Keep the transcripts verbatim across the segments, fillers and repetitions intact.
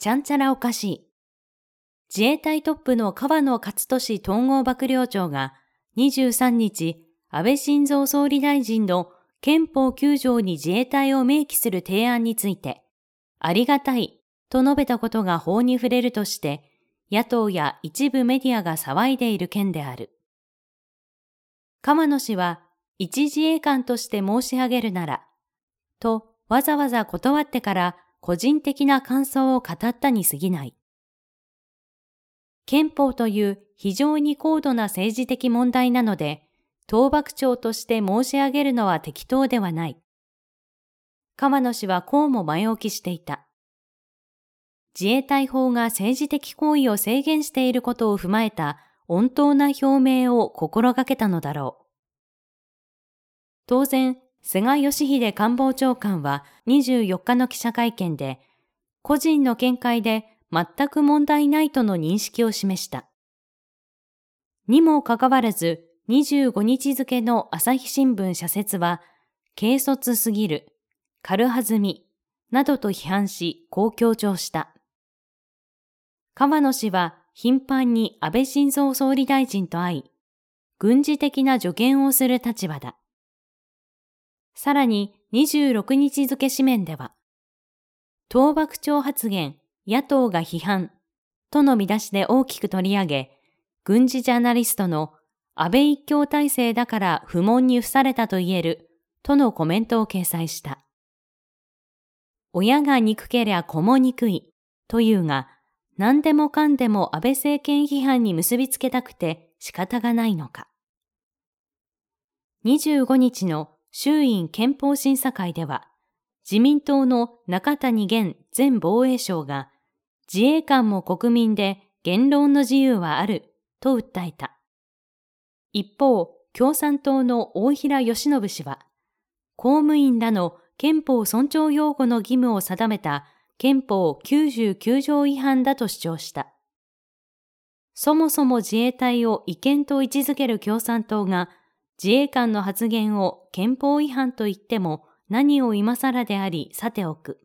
ちゃんちゃらおかしい。自衛隊トップの河野克俊統合幕僚長がにじゅうさんにち、安倍晋三総理大臣の憲法きゅう条に自衛隊を明記する提案について、ありがたいと述べたことが法に触れるとして、野党や一部メディアが騒いでいる件である。河野氏は、一自衛官として申し上げるなら、とわざわざ断ってから個人的な感想を語ったに過ぎない。憲法という非常に高度な政治的問題なので、統幕長として申し上げるのは適当ではない。河野氏はこうも前置きしていた。自衛隊法が政治的行為を制限していることを踏まえた穏当な表明を心がけたのだろう。当然、菅義偉官房長官はにじゅうよっかの記者会見で、個人の見解で全く問題ないとの認識を示した。にもかかわらず、にじゅうごにち付の朝日新聞社説は、軽率すぎる、軽はずみ、などと批判し、こう強調した。河野氏は頻繁に安倍晋三総理大臣と会い、軍事的な助言をする立場だ。さらににじゅうろくにち付紙面では、統幕長発言、野党が批判との見出しで大きく取り上げ、軍事ジャーナリストの安倍一強体制だから不問に付されたと言えるとのコメントを掲載した。親が憎けりゃ子も憎いというが、何でもかんでも安倍政権批判に結びつけたくて仕方がないのか。にじゅうごにちの衆院憲法審査会では、自民党の中谷元前防衛相が、自衛官も国民で言論の自由はあると訴えた。一方、共産党の大平義信氏は、公務員らの憲法尊重擁護の義務を定めた憲法きゅうじゅうきゅう条違反だと主張した。そもそも自衛隊を違憲と位置づける共産党が、自衛官の発言を憲法違反と言っても何を今更でありさておく。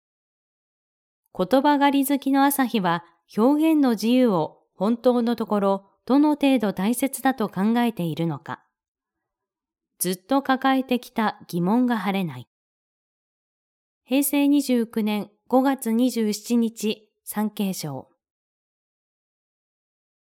言葉狩り好きの朝日は表現の自由を本当のところどの程度大切だと考えているのか。ずっと抱えてきた疑問が晴れない。へいせいにじゅうきゅうねんごがつにじゅうしちにち、産経省。